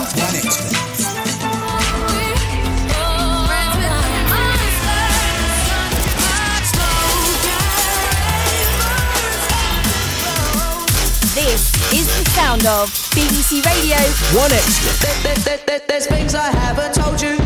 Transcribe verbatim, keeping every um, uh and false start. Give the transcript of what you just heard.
One Extra. This is the sound of B B C Radio. One Extra. There, there, there, there's things I haven't told you.